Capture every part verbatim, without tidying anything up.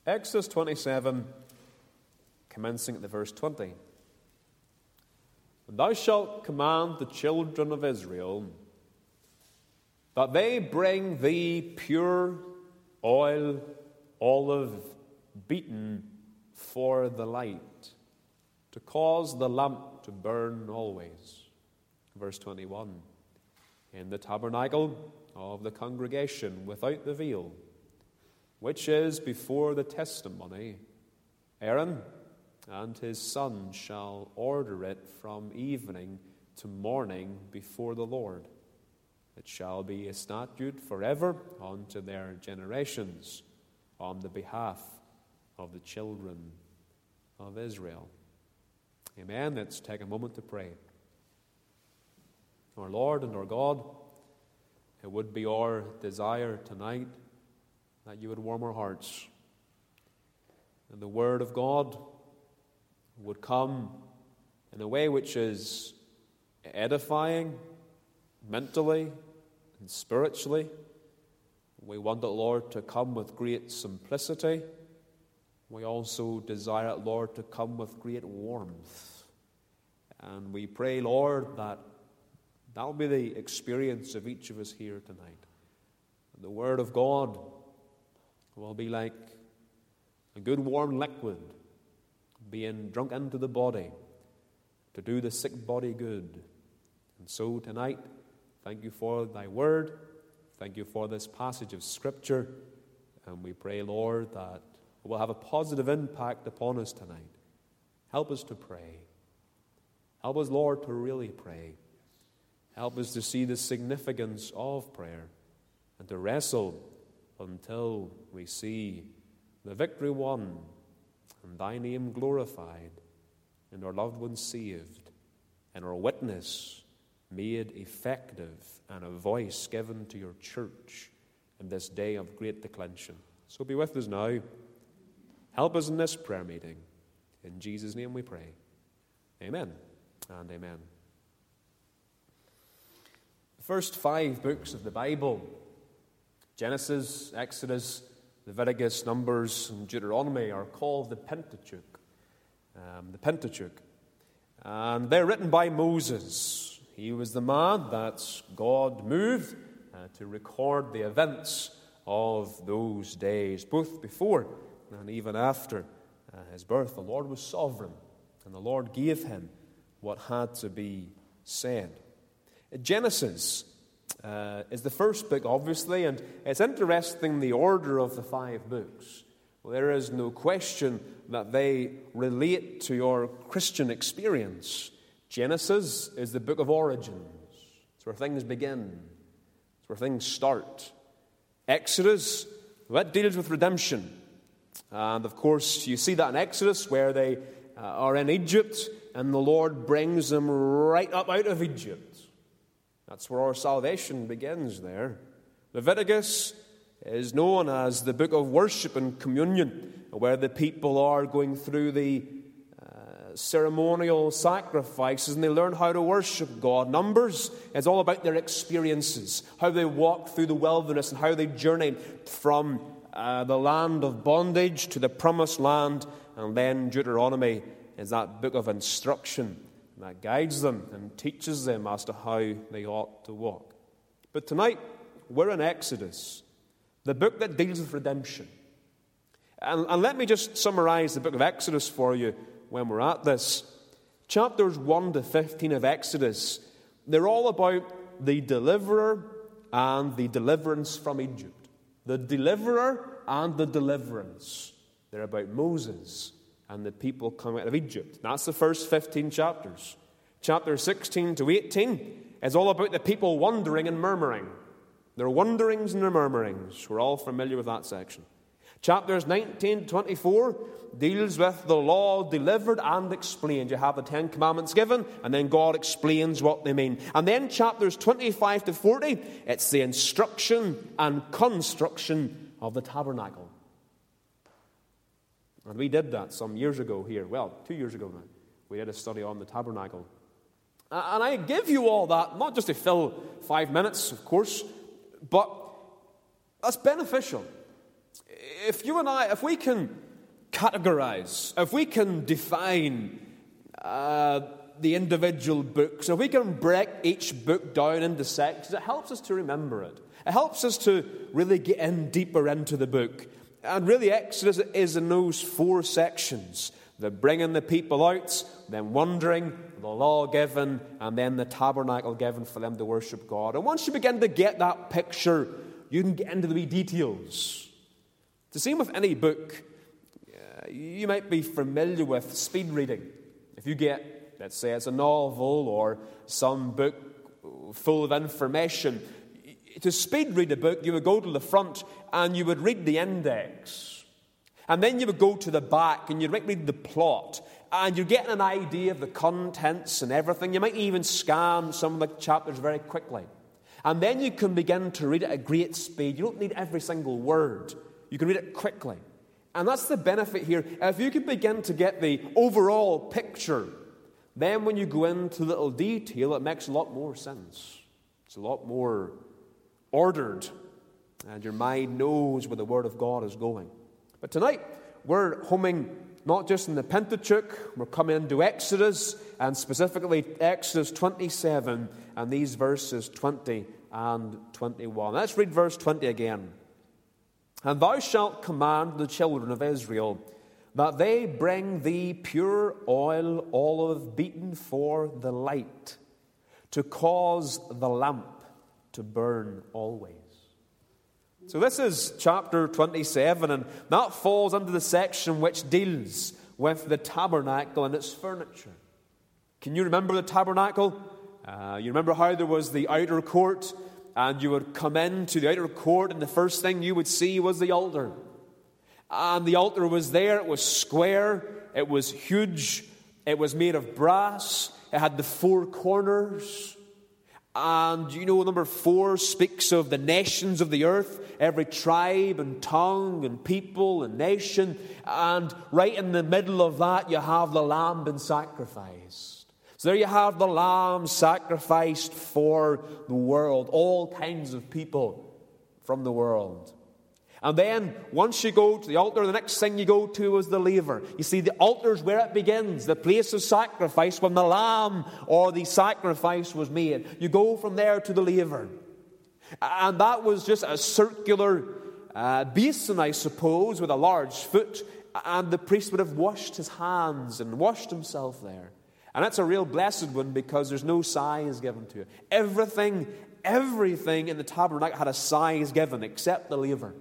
Exodus twenty-seven, commencing at the verse twenty. And thou shalt command the children of Israel that they bring thee pure oil, olive, beaten for the light, to cause the lamp to burn always. Verse twenty-one. In the tabernacle of the congregation without the veil, which is before the testimony, Aaron and his sons shall order it from evening to morning before the Lord. It shall be a statute forever unto their generations on the behalf of the children of Israel. Amen. Let's take a moment to pray. Our Lord and our God, it would be our desire tonight that you would warm our hearts, and the Word of God would come in a way which is edifying mentally and spiritually. We want it, Lord, to come with great simplicity. We also desire it, Lord, to come with great warmth. And we pray, Lord, that that will be the experience of each of us here tonight. The Word of God will be like a good warm liquid being drunk into the body to do the sick body good. And so tonight, thank you for thy Word. Thank you for this passage of Scripture. And we pray, Lord, that it will have a positive impact upon us tonight. Help us to pray. Help us, Lord, to really pray. Help us to see the significance of prayer and to wrestle until we see the victory won and thy name glorified and our loved ones saved and our witness made effective and a voice given to your church in this day of great declension. So be with us now. Help us in this prayer meeting. In Jesus' name we pray. Amen and amen. The first five books of the Bible, Genesis, Exodus, Leviticus, Numbers, and Deuteronomy, are called the Pentateuch. Um, the Pentateuch. And they're written by Moses. He was the man that God moved uh, to record the events of those days, both before and even after uh, his birth. The Lord was sovereign, and the Lord gave him what had to be said. Genesis uh, is the first book, obviously, and it's interesting the order of the five books. Well, there is no question that they relate to your Christian experience. Genesis is the book of origins. It's where things begin. It's where things start. Exodus, well, that deals with redemption. And, of course, you see that in Exodus where they uh, are in Egypt and the Lord brings them right up out of Egypt. That's where our salvation begins there. Leviticus is known as the book of worship and communion, where the people are going through the uh, ceremonial sacrifices and they learn how to worship God. Numbers is all about their experiences, how they walked through the wilderness and how they journeyed from uh, the land of bondage to the promised land. And then Deuteronomy is that book of instruction that guides them and teaches them as to how they ought to walk. But tonight, we're in Exodus, the book that deals with redemption. And, and let me just summarize the book of Exodus for you when we're at this. Chapters one to fifteen of Exodus, they're all about the deliverer and the deliverance from Egypt. The deliverer and the deliverance. They're about Moses and the people coming out of Egypt. That's the first fifteen chapters. Chapter sixteen to eighteen is all about the people wandering and murmuring. Their wanderings and their murmurings. We're all familiar with that section. Chapters nineteen to twenty-four deals with the law delivered and explained. You have the Ten Commandments given, and then God explains what they mean. And then chapters twenty-five to forty, it's the instruction and construction of the tabernacle. And we did that some years ago here. Well, two years ago now. We did a study on the tabernacle. And I give you all that, not just to fill five minutes, of course, but that's beneficial. If you and I, if we can categorize, if we can define uh, the individual books, if we can break each book down into sections, it helps us to remember it. It helps us to really get in deeper into the book. And really, Exodus is in those four sections. The bringing the people out, then wandering, the law given, and then the tabernacle given for them to worship God. And once you begin to get that picture, you can get into the wee details. It's the same with any book. Uh, you might be familiar with speed reading. If you get, let's say it's a novel or some book full of information, to speed read a book, you would go to the front and you would read the index. And then you would go to the back and you'd read the plot. And you're getting an idea of the contents and everything. You might even scan some of the chapters very quickly. And then you can begin to read it at great speed. You don't need every single word. You can read it quickly. And that's the benefit here. If you can begin to get the overall picture, then when you go into little detail, it makes a lot more sense. It's a lot more ordered. And your mind knows where the Word of God is going. But tonight, we're homing not just in the Pentateuch, we're coming into Exodus, and specifically Exodus twenty-seven, and these verses twenty and twenty-one. Let's read verse twenty again. And thou shalt command the children of Israel that they bring thee pure oil, olive beaten for the light, to cause the lamp to burn always. So this is chapter twenty-seven, and that falls under the section which deals with the tabernacle and its furniture. Can you remember the tabernacle? Uh, you remember how there was the outer court, and you would come into the outer court, and the first thing you would see was the altar. And the altar was there. It was square. It was huge. It was made of brass. It had the four corners. And you know, number four speaks of the nations of the earth, every tribe and tongue and people and nation. And right in the middle of that, you have the lamb being sacrificed. So there you have the lamb sacrificed for the world, all kinds of people from the world. And then, once you go to the altar, the next thing you go to is the laver. You see, the altar is where it begins, the place of sacrifice, when the lamb or the sacrifice was made. You go from there to the laver. And that was just a circular uh, basin, I suppose, with a large foot. And the priest would have washed his hands and washed himself there. And that's a real blessed one because there's no size given to it. Everything, everything in the tabernacle had a size given except the laver.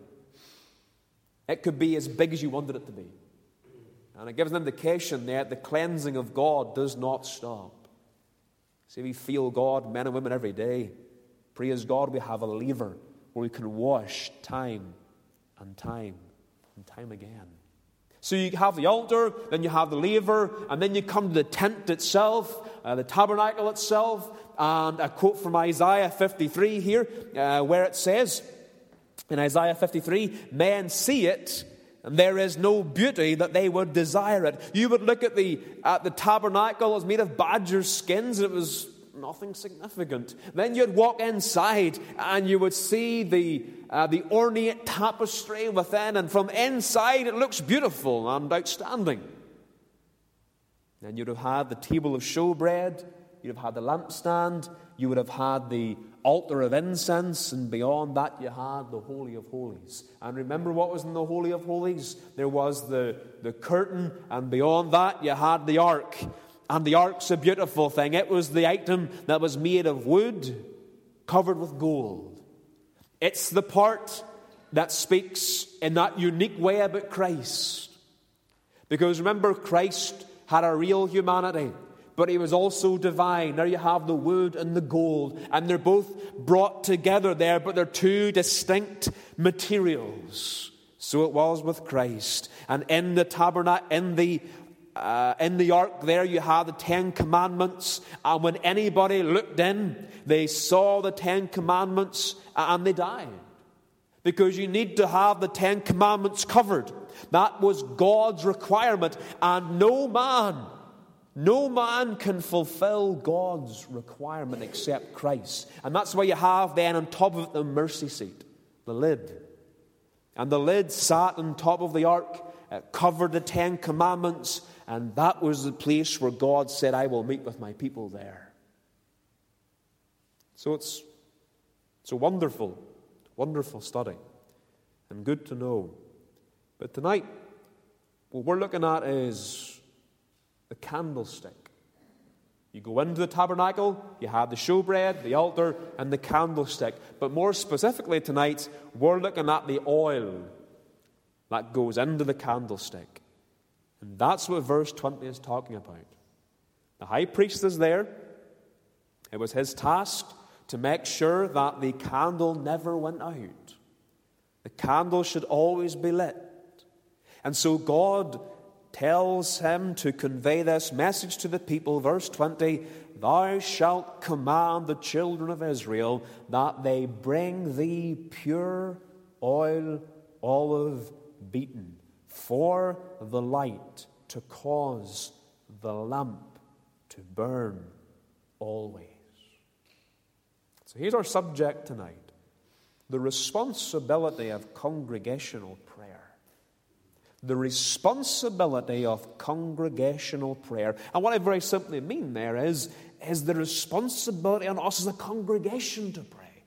It could be as big as you wanted it to be. And it gives an indication that the cleansing of God does not stop. See, we feel God, men and women, every day. Praise God, we have a laver where we can wash time and time and time again. So you have the altar, then you have the laver, and then you come to the tent itself, uh, the tabernacle itself. And a quote from Isaiah fifty-three here, uh, where it says, in Isaiah fifty-three, men see it, and there is no beauty that they would desire it. You would look at the at the tabernacle, it was made of badger skins, and it was nothing significant. Then you'd walk inside, and you would see the uh, the ornate tapestry within, and from inside it looks beautiful and outstanding. Then you'd have had the table of showbread, you'd have had the lampstand, you would have had the altar of incense, and beyond that you had the Holy of Holies. And remember what was in the Holy of Holies? There was the, the curtain, and beyond that you had the ark. And the ark's a beautiful thing. It was the item that was made of wood covered with gold. It's the part that speaks in that unique way about Christ. Because remember, Christ had a real humanity, but he was also divine. There you have the wood and the gold, and they're both brought together there, but they're two distinct materials. So it was with Christ. And in the tabernacle, in the uh, in the ark there, you have the Ten Commandments. And when anybody looked in, they saw the Ten Commandments and they died. Because you need to have the Ten Commandments covered. That was God's requirement, and no man No man can fulfill God's requirement except Christ. And that's why you have then on top of it the mercy seat, the lid. And the lid sat on top of the ark, it covered the Ten Commandments, and that was the place where God said, I will meet with my people there. So it's, it's a wonderful, wonderful study, and good to know. But tonight, what we're looking at is the candlestick. You go into the tabernacle, you have the showbread, the altar, and the candlestick. But more specifically tonight, we're looking at the oil that goes into the candlestick. And that's what verse twenty is talking about. The high priest is there. It was his task to make sure that the candle never went out. The candle should always be lit. And so God tells him to convey this message to the people. Verse twenty, Thou shalt command the children of Israel that they bring thee pure oil, olive beaten, for the light, to cause the lamp to burn always. So here's our subject tonight: the responsibility of congregational prayer. The responsibility of congregational prayer. And what I very simply mean there is, is the responsibility on us as a congregation to pray.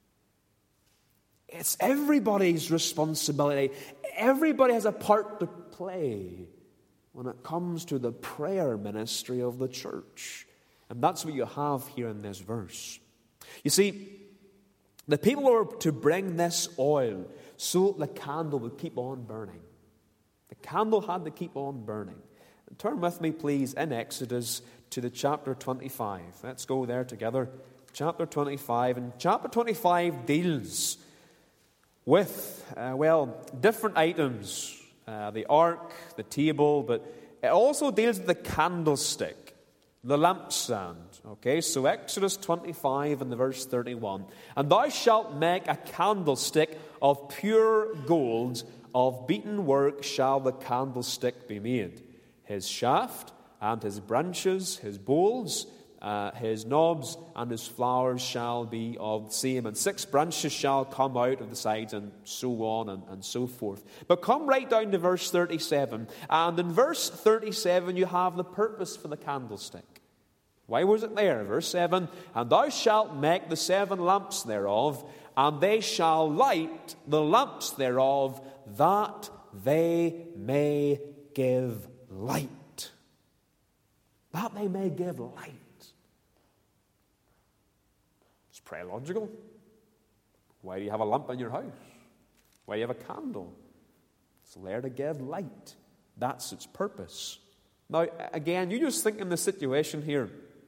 It's everybody's responsibility. Everybody has a part to play when it comes to the prayer ministry of the church. And that's what you have here in this verse. You see, the people were to bring this oil so that the candle would keep on burning. The candle had to keep on burning. Turn with me, please, in Exodus to the chapter twenty-five. Let's go there together. Chapter twenty-five. And chapter twenty-five deals with, uh, well, different items. Uh, the ark, the table, but it also deals with the candlestick, the lampstand. Okay, so Exodus twenty-five and the verse thirty-one. And thou shalt make a candlestick of pure gold, of beaten work shall the candlestick be made. His shaft and his branches, his bowls, uh, his knobs and his flowers shall be of the same. And six branches shall come out of the sides, and so on and, and so forth. But come right down to verse thirty-seven. And in verse thirty-seven you have the purpose for the candlestick. Why was it there? Verse seven, And thou shalt make the seven lamps thereof, and they shall light the lamps thereof, that they may give light. That they may give light. It's pretty logical. Why do you have a lamp in your house? Why do you have a candle? It's there to give light. That's its purpose. Now, again, you just think in the situation here.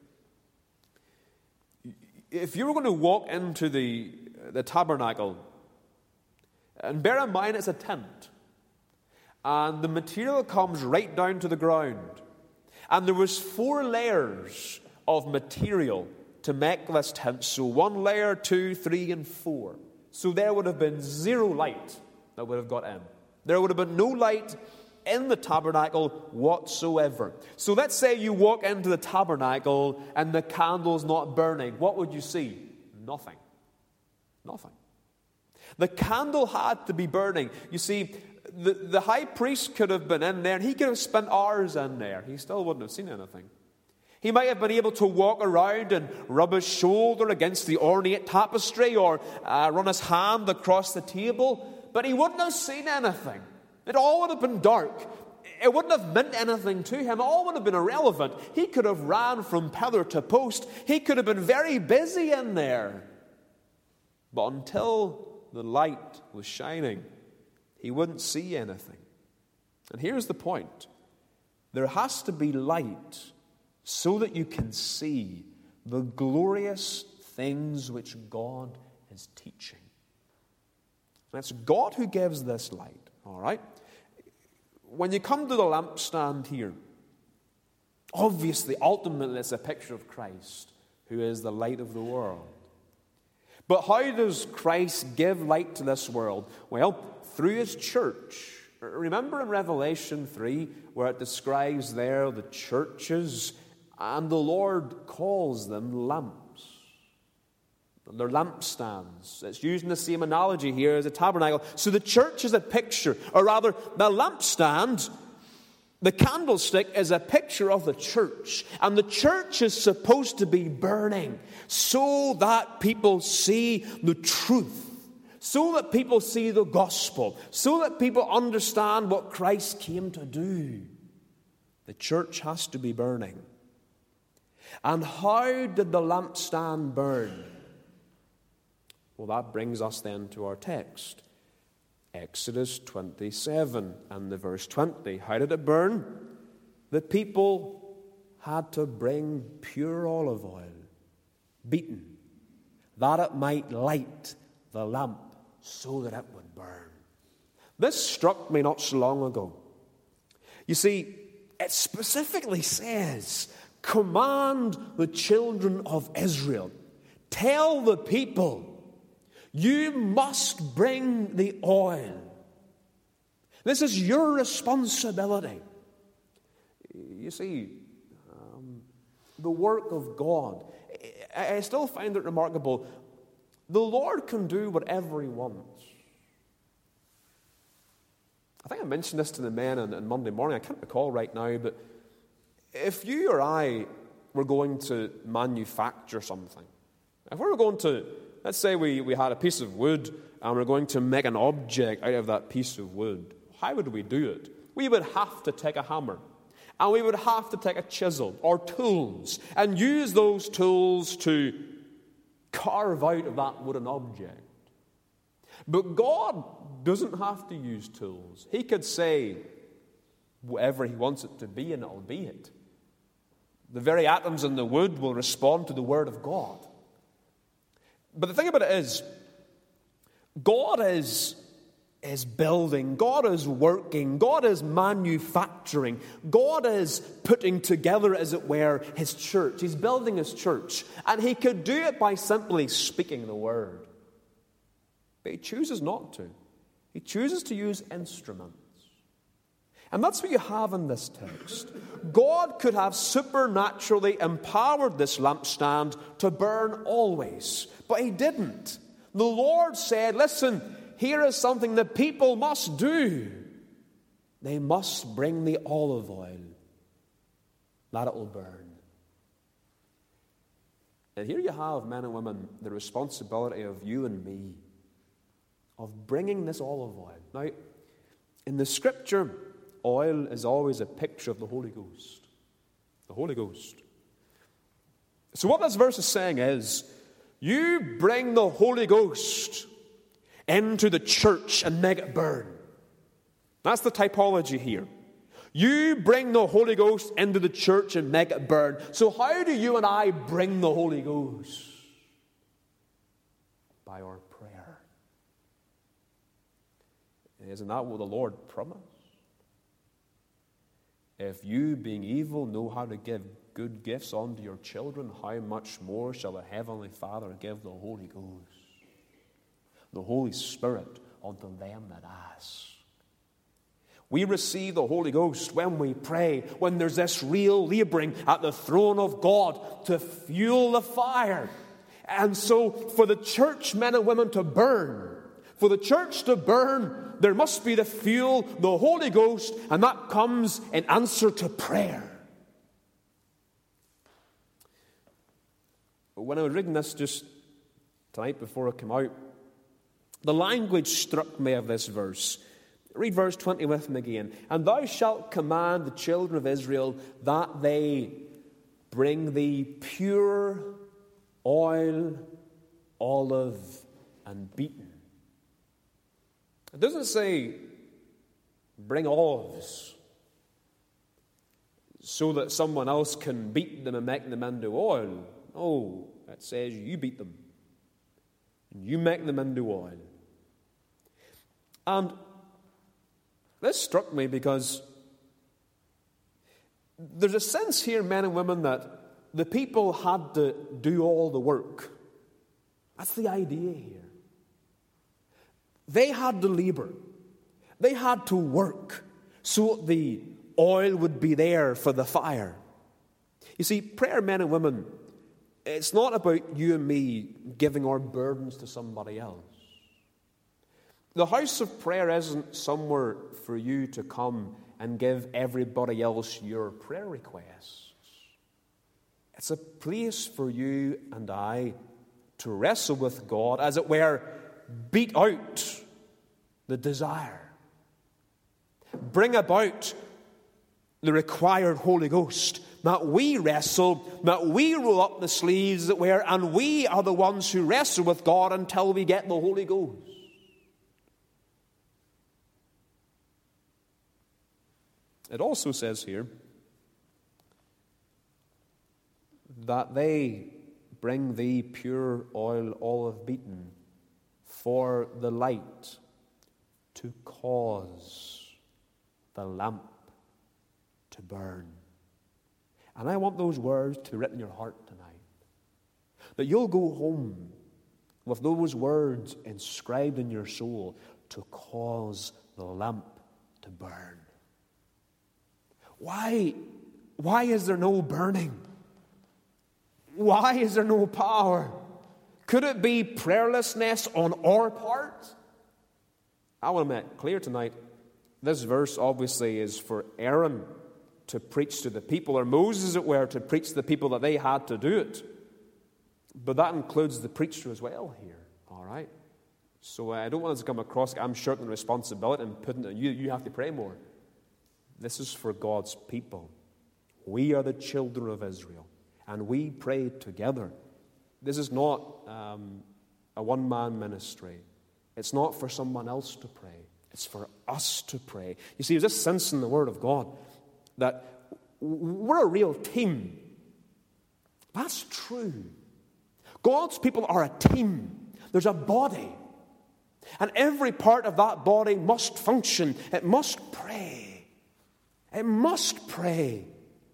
If you were going to walk into the, the tabernacle, and bear in mind it's a tent, and the material comes right down to the ground, and there was four layers of material to make this tent. So one layer, two, three, and four. So there would have been zero light that would have got in. There would have been no light in the tabernacle whatsoever. So let's say you walk into the tabernacle and the candle's not burning. What would you see? Nothing. Nothing. The candle had to be burning. You see, the, the high priest could have been in there, and he could have spent hours in there. He still wouldn't have seen anything. He might have been able to walk around and rub his shoulder against the ornate tapestry, or uh, run his hand across the table, but he wouldn't have seen anything. It all would have been dark. It wouldn't have meant anything to him. It all would have been irrelevant. He could have ran from pillar to post. He could have been very busy in there. But until the light was shining, he wouldn't see anything. And here's the point. There has to be light so that you can see the glorious things which God is teaching. And it's God who gives this light. All right? When you come to the lampstand here, obviously, ultimately, it's a picture of Christ, who is the light of the world. But how does Christ give light to this world? Well, through his church. Remember in Revelation three, where it describes there the churches, and the Lord calls them lamps. They're lampstands. It's using the same analogy here as a tabernacle. So the church is a picture, or rather, the lampstand, the candlestick, is a picture of the church. And the church is supposed to be burning so that people see the truth, so that people see the gospel, so that people understand what Christ came to do. The church has to be burning. And how did the lampstand burn? Well, that brings us then to our text. Exodus twenty-seven and the verse twenty. How did it burn? The people had to bring pure olive oil, beaten, that it might light the lamp so that it would burn. This struck me not so long ago. You see, it specifically says, command the children of Israel. Tell the people, you must bring the oil. This is your responsibility. You see, um, the work of God, I, I still find it remarkable. The Lord can do whatever He wants. I think I mentioned this to the men on, on Monday morning. I can't recall right now, but if you or I were going to manufacture something, if we were going to, let's say we, we had a piece of wood and we're going to make an object out of that piece of wood, how would we do it? We would have to take a hammer and we would have to take a chisel or tools and use those tools to carve out of that wooden object. But God doesn't have to use tools. He could say whatever He wants it to be and it'll be it. The very atoms in the wood will respond to the Word of God. But the thing about it is, God is, is building, God is working, God is manufacturing, God is putting together, as it were, His church. He's building His church. And He could do it by simply speaking the Word. But He chooses not to. He chooses to use instruments. And that's what you have in this text. God could have supernaturally empowered this lampstand to burn always, but He didn't. The Lord said, listen, here is something the people must do. They must bring the olive oil, that it will burn. And here you have, men and women, the responsibility of you and me of bringing this olive oil. Now, in the Scripture, oil is always a picture of the Holy Ghost. The Holy Ghost. So what this verse is saying is, you bring the Holy Ghost into the church and make it burn. That's the typology here. You bring the Holy Ghost into the church and make it burn. So how do you and I bring the Holy Ghost? By our prayer. Isn't that what the Lord promised? If you, being evil, know how to give good gifts unto your children, how much more shall the Heavenly Father give the Holy Ghost, the Holy Spirit, unto them that ask? We receive the Holy Ghost when we pray, when there's this real laboring at the throne of God to fuel the fire. And so for the church men and women to burn, for the church to burn, there must be the fuel, the Holy Ghost, and that comes in answer to prayer. When I was reading this just tonight before I came out, the language struck me of this verse. Read verse twenty with me again. And thou shalt command the children of Israel that they bring thee pure oil, olive, and beaten. It doesn't say bring olives so that someone else can beat them and make them into oil. No, it says you beat them. You make them into oil. And this struck me because there's a sense here, men and women, that the people had to do all the work. That's the idea here. They had to labor. They had to work so the oil would be there for the fire. You see, prayer, men and women, It's not about you and me giving our burdens to somebody else. The house of prayer isn't somewhere for you to come and give everybody else your prayer requests. It's a place for you and I to wrestle with God, as it were, beat out the desire. Bring about the required Holy Ghost. That we wrestle, that we roll up the sleeves, as it were, and we are the ones who wrestle with God until we get the Holy Ghost. It also says here that they bring thee pure oil olive beaten for the light, to cause the lamp to burn. And I want those words to be written in your heart tonight. That you'll go home with those words inscribed in your soul, to cause the lamp to burn. Why? Why is there no burning? Why is there no power? Could it be prayerlessness on our part? I want to make it clear tonight, this verse obviously is for Aaron to preach to the people, or Moses, as it were, to preach to the people that they had to do it. But that includes the preacher as well here, all right? So I don't want us to come across, I'm shirking responsibility and putting it, you, you have to pray more. This is for God's people. We are the children of Israel, and we pray together. This is not um, a one-man ministry. It's not for someone else to pray. It's for us to pray. You see, there's this sense in the Word of God that we're a real team. That's true. God's people are a team. There's a body. And every part of that body must function. It must pray. It must pray.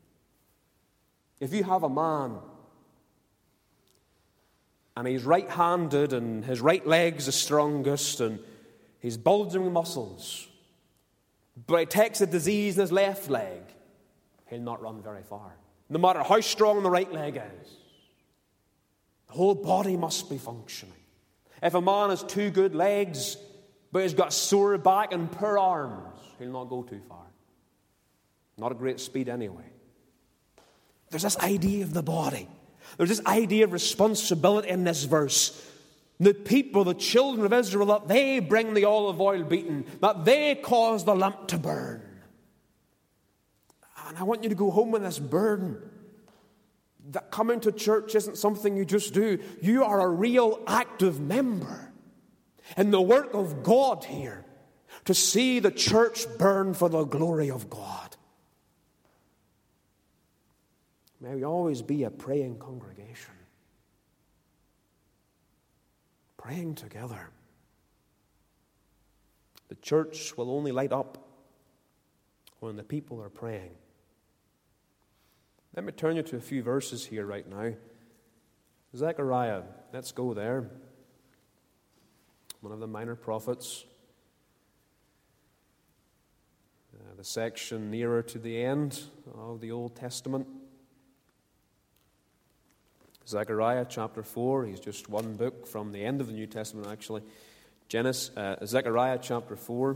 If you have a man and he's right-handed and his right leg's the strongest and he's bulging muscles, but he takes a disease in his left leg, he'll not run very far. No matter how strong the right leg is. The whole body must be functioning. If a man has two good legs, but he's got a sore back and poor arms, he'll not go too far. Not a great speed anyway. There's this idea of the body. There's this idea of responsibility in this verse. The people, the children of Israel, that they bring the olive oil beaten, that they cause the lamp to burn. And I want you to go home with this burden. That coming to church isn't something you just do. You are a real active member in the work of God here to see the church burn for the glory of God. May we always be a praying congregation. Praying together. The church will only light up when the people are praying. Let me turn you to a few verses here right now. Zechariah, let's go there. One of the minor prophets. Uh, the section nearer to the end of the Old Testament. Zechariah chapter four, he's just one book from the end of the New Testament actually. Genesis, uh, Zechariah chapter four.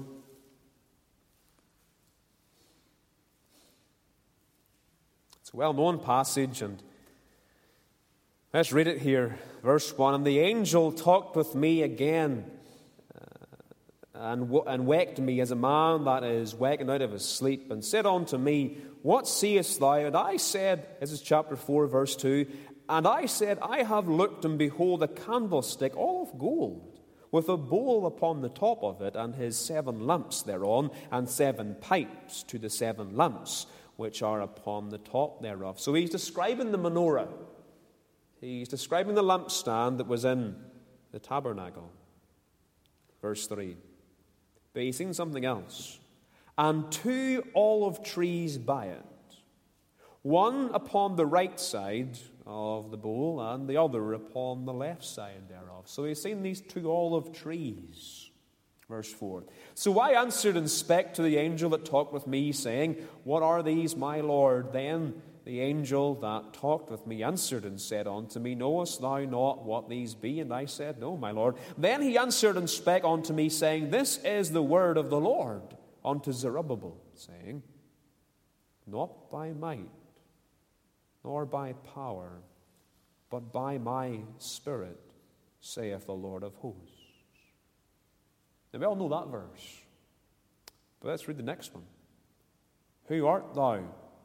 It's a well-known passage, and let's read it here. Verse one, and the angel talked with me again uh, and, w- and waked me as a man that is wakened out of his sleep, and said unto me, what seest thou? And I said, this is chapter four, verse two, and I said, I have looked, and behold, a candlestick all of gold, with a bowl upon the top of it, and his seven lamps thereon, and seven pipes to the seven lamps, which are upon the top thereof. So he's describing the menorah. He's describing the lampstand that was in the tabernacle. Verse three. But he's seen something else. And two olive trees by it, one upon the right side of the bowl, and the other upon the left side thereof. So he's seen these two olive trees. Verse four. So I answered and spake to the angel that talked with me, saying, what are these, my Lord? Then the angel that talked with me answered and said unto me, Knowest thou not what these be? And I said, No, my Lord. Then he answered and spake unto me, saying, This is the word of the Lord unto Zerubbabel, saying, Not by might, nor by power, but by my Spirit, saith the Lord of hosts. Now we all know that verse, but let's read the next one. Who art thou,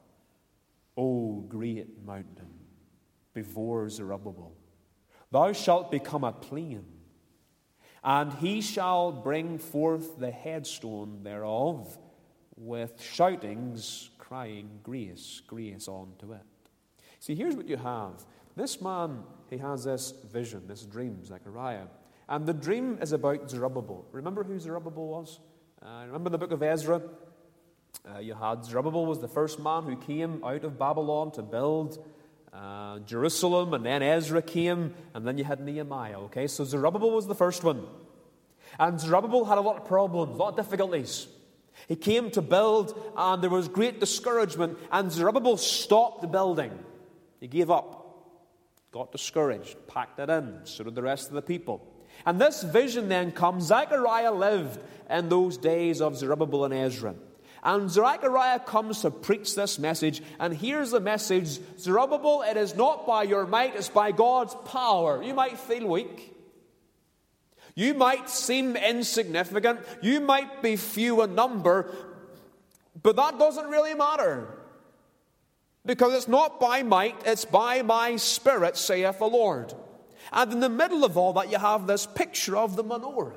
O great mountain, before Zerubbabel? Thou shalt become a plain, and he shall bring forth the headstone thereof with shoutings, crying, Grace, grace unto it. See, here's what you have. This man, he has this vision, this dream, Zechariah. And the dream is about Zerubbabel. Remember who Zerubbabel was? Uh, remember the book of Ezra? Uh, you had Zerubbabel was the first man who came out of Babylon to build uh, Jerusalem, and then Ezra came, and then you had Nehemiah. Okay, so Zerubbabel was the first one. And Zerubbabel had a lot of problems, a lot of difficulties. He came to build, and there was great discouragement, and Zerubbabel stopped the building. He gave up, got discouraged, packed it in, so did the rest of the people. And this vision then comes. Zechariah lived in those days of Zerubbabel and Ezra. And Zechariah comes to preach this message, and here's the message: Zerubbabel, it is not by your might, it's by God's power. You might feel weak. You might seem insignificant. You might be few in number, but that doesn't really matter. Because it's not by might, it's by my Spirit, saith the Lord. And in the middle of all that, you have this picture of the menorah.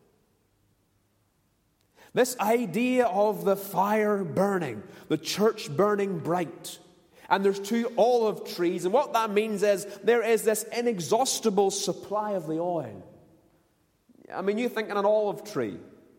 This idea of the fire burning, the church burning bright. And there's two olive trees, and what that means is there is this inexhaustible supply of the oil. I mean, you think in an olive tree,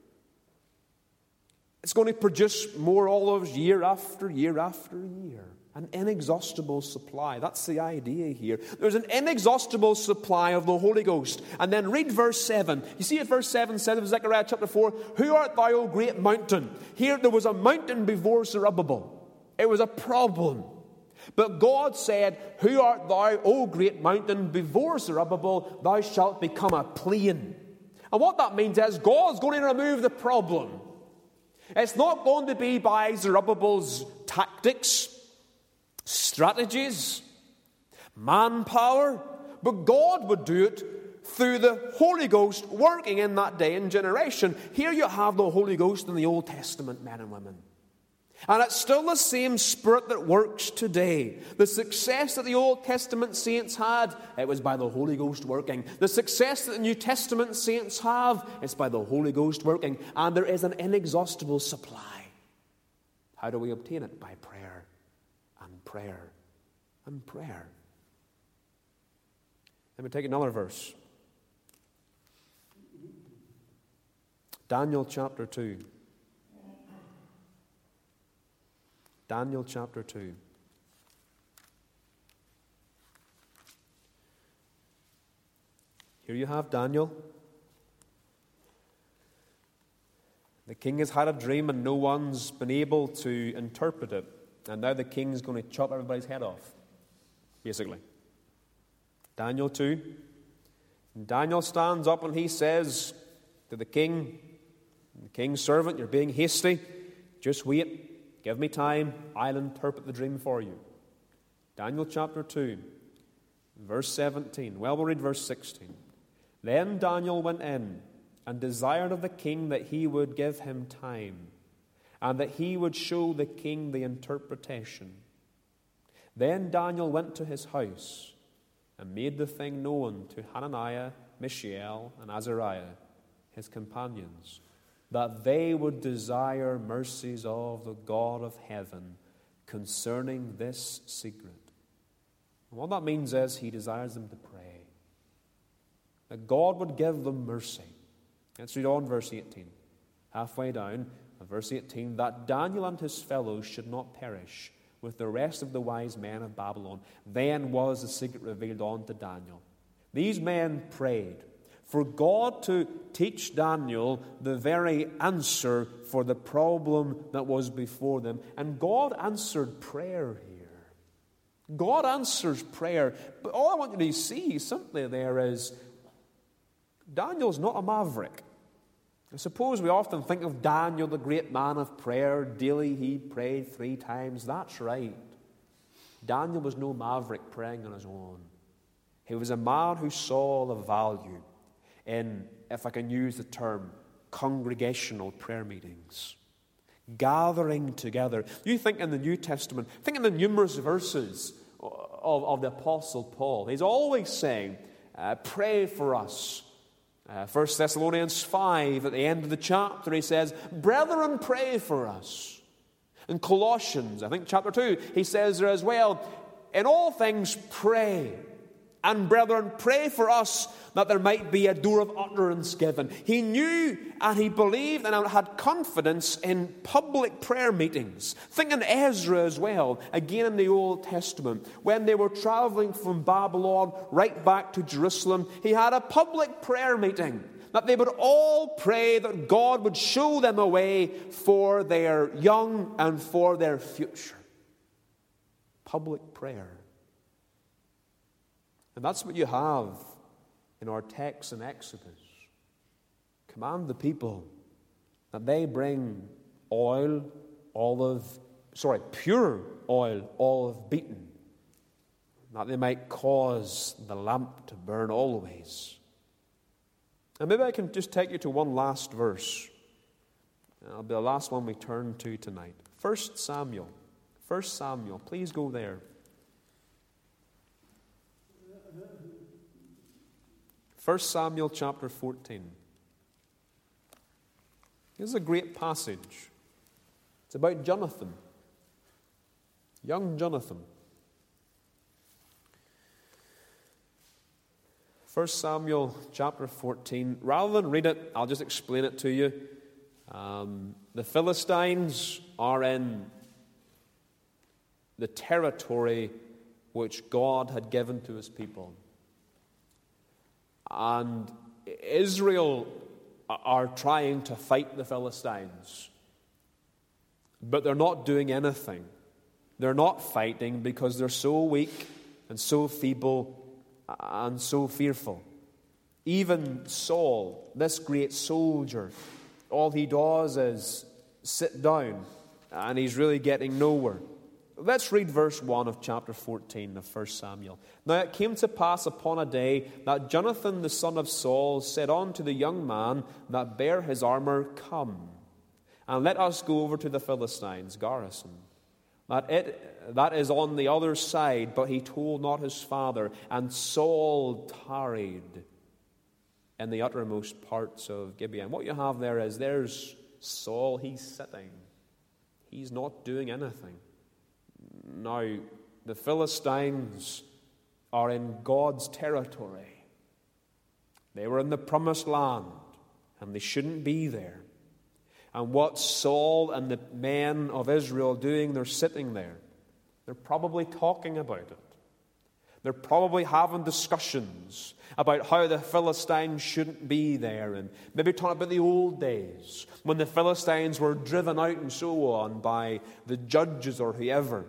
it's going to produce more olives year after year after year. An inexhaustible supply. That's the idea here. There's an inexhaustible supply of the Holy Ghost. And then read verse seven. You see what verse seven says of Zechariah chapter four? Who art thou, O great mountain? Here there was a mountain before Zerubbabel. It was a problem. But God said, Who art thou, O great mountain? Before Zerubbabel, thou shalt become a plain. And what that means is God's going to remove the problem. It's not going to be by Zerubbabel's tactics, strategies, manpower, but God would do it through the Holy Ghost working in that day and generation. Here you have the Holy Ghost in the Old Testament, men and women. And it's still the same Spirit that works today. The success that the Old Testament saints had, it was by the Holy Ghost working. The success that the New Testament saints have, it's by the Holy Ghost working. And there is an inexhaustible supply. How do we obtain it? By prayer. And prayer, and prayer. Let me take another verse. Daniel chapter two. Daniel chapter two. Here you have Daniel. The king has had a dream and no one's been able to interpret it. And now the king's going to chop everybody's head off, basically. Daniel two. And Daniel stands up and he says to the king, the king's servant, you're being hasty. Just wait. Give me time. I'll interpret the dream for you. Daniel chapter two, verse seventeen. Well, we'll read verse sixteen. Then Daniel went in and desired of the king that he would give him time, and that he would show the king the interpretation. Then Daniel went to his house and made the thing known to Hananiah, Mishael, and Azariah, his companions, that they would desire mercies of the God of heaven concerning this secret. And what that means is he desires them to pray, that God would give them mercy. Let's read on verse eighteen. Halfway down, verse eighteen, that Daniel and his fellows should not perish with the rest of the wise men of Babylon. Then was the secret revealed unto Daniel. These men prayed for God to teach Daniel the very answer for the problem that was before them. And God answered prayer here. God answers prayer. But all I want you to see simply there is Daniel's not a maverick. I suppose we often think of Daniel, the great man of prayer. Daily he prayed three times. That's right. Daniel was no maverick praying on his own. He was a man who saw the value in, if I can use the term, congregational prayer meetings. Gathering together. You think in the New Testament, think in the numerous verses of, of the Apostle Paul. He's always saying, uh, pray for us. Uh, First Thessalonians five, at the end of the chapter, he says, brethren, pray for us. In Colossians, I think chapter two, he says there as well, in all things pray. And brethren, pray for us that there might be a door of utterance given. He knew and he believed and had confidence in public prayer meetings. Think in Ezra as well, again in the Old Testament. When they were traveling from Babylon right back to Jerusalem, he had a public prayer meeting that they would all pray that God would show them a way for their young and for their future. Public prayer. And that's what you have in our text in Exodus. Command the people that they bring oil, olive, sorry, pure oil, olive beaten, that they might cause the lamp to burn always. And maybe I can just take you to one last verse. It'll be the last one we turn to tonight. First Samuel. First Samuel. Please go there. First Samuel chapter fourteen. This is a great passage. It's about Jonathan. Young Jonathan. First Samuel chapter fourteen. Rather than read it, I'll just explain it to you. Um, the Philistines are in the territory which God had given to his people. And Israel are trying to fight the Philistines. But they're not doing anything. They're not fighting because they're so weak and so feeble and so fearful. Even Saul, this great soldier, all he does is sit down and he's really getting nowhere. Let's read verse one of chapter fourteen of First Samuel. Now it came to pass upon a day that Jonathan the son of Saul said unto the young man that bare his armor, Come, and let us go over to the Philistines' garrison. That it that is on the other side, but he told not his father. And Saul tarried in the uttermost parts of Gibeon. What you have there is there's Saul, he's sitting. He's not doing anything. Now, the Philistines are in God's territory. They were in the promised land, and they shouldn't be there. And what Saul and the men of Israel are doing, they're sitting there. They're probably talking about it. They're probably having discussions about how the Philistines shouldn't be there, and maybe talking about the old days when the Philistines were driven out and so on by the judges or whoever.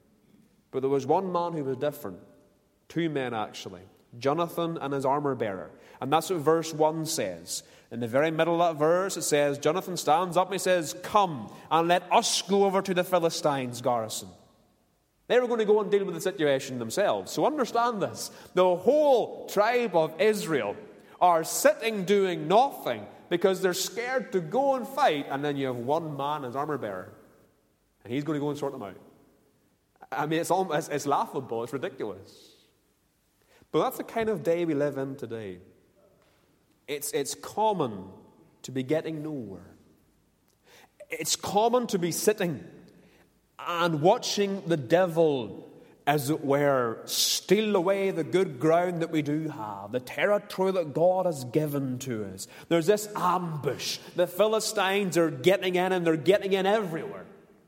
But there was one man who was different. Two men, actually. Jonathan and his armor bearer. And that's what verse one says. In the very middle of that verse, it says, Jonathan stands up and he says, Come, and let us go over to the Philistines' garrison. They were going to go and deal with the situation themselves. So understand this. The whole tribe of Israel are sitting doing nothing because they're scared to go and fight. And then you have one man, his armor bearer. And he's going to go and sort them out. I mean, it's almost, it's laughable. It's ridiculous. But that's the kind of day we live in today. It's, it's common to be getting nowhere. It's common to be sitting and watching the devil, as it were, steal away the good ground that we do have, the territory that God has given to us. There's this ambush. The Philistines are getting in, and they're getting in everywhere.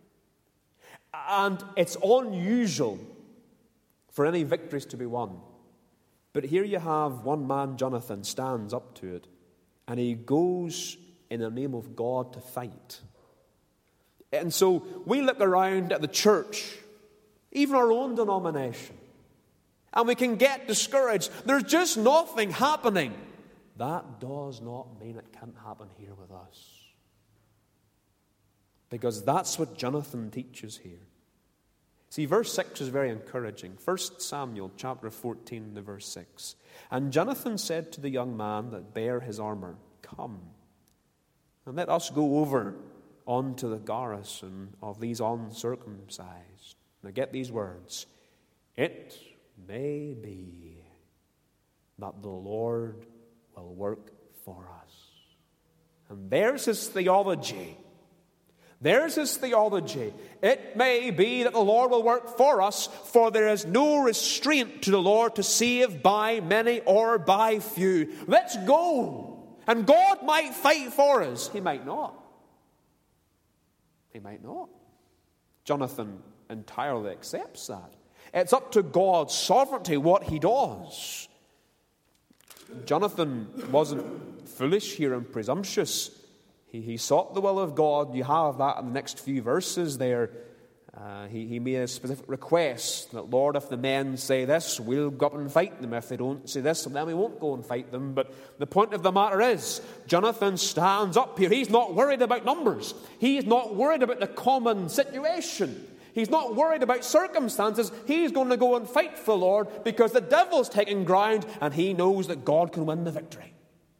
And it's unusual for any victories to be won. But here you have one man, Jonathan, stands up to it, and he goes in the name of God to fight. And so we look around at the church, even our own denomination, and we can get discouraged. There's just nothing happening. That does not mean it can't happen here with us. Because that's what Jonathan teaches here. See, verse six is very encouraging. First Samuel chapter fourteen, the verse six. And Jonathan said to the young man that bare his armor, Come, and let us go over unto the garrison of these uncircumcised. Now get these words. It may be that the Lord will work for us. And there's his theology. There's his theology. It may be that the Lord will work for us, for there is no restraint to the Lord to save by many or by few. Let's go. And God might fight for us. He might not. He might not. Jonathan entirely accepts that. It's up to God's sovereignty what he does. Jonathan wasn't foolish here and presumptuous. He, he sought the will of God. You have that in the next few verses there. Uh, he, he made a specific request that, Lord, if the men say this, we'll go up and fight them. If they don't say this, then we won't go and fight them. But the point of the matter is, Jonathan stands up here. He's not worried about numbers. He's not worried about the common situation. He's not worried about circumstances. He's going to go and fight for the Lord because the devil's taking ground and he knows that God can win the victory.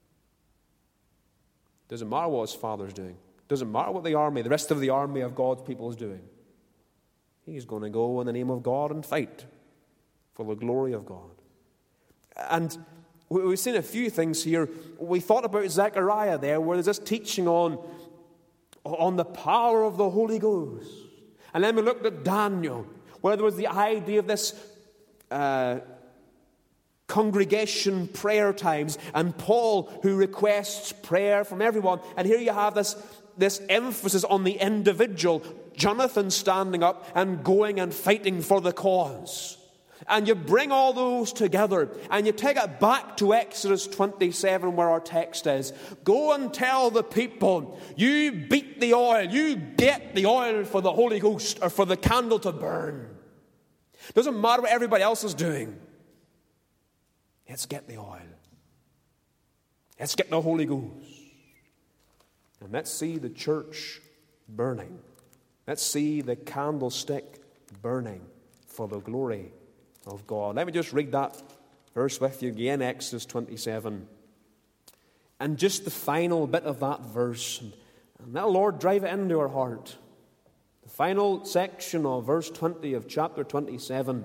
Doesn't matter what his father's doing. Doesn't matter what the army, the rest of the army of God's people is doing. He's going to go in the name of God and fight for the glory of God. And we've seen a few things here. We thought about Zechariah there, where there's this teaching on, on the power of the Holy Ghost. And then we looked at Daniel, where there was the idea of this uh, congregation prayer times, and Paul, who requests prayer from everyone. And here you have this, this emphasis on the individual, Jonathan standing up and going and fighting for the cause. And you bring all those together, and you take it back to Exodus twenty-seven, where our text is. Go and tell the people, you beat the oil, you get the oil for the Holy Ghost, or for the candle to burn. Doesn't matter what everybody else is doing. Let's get the oil. Let's get the Holy Ghost. And let's see the church burning. Let's see the candlestick burning for the glory of God. Let me just read that verse with you again, Exodus twenty-seven. And just the final bit of that verse, and, and let the Lord drive it into our heart. The final section of verse twenty of chapter twenty-seven.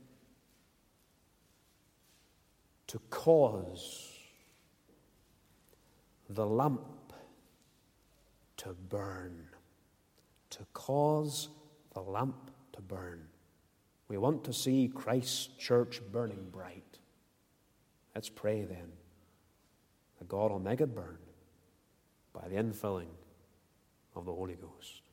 To cause the lamp to burn. To cause the lamp to burn. We want to see Christ's church burning bright. Let's pray then that God will make it burn by the infilling of the Holy Ghost.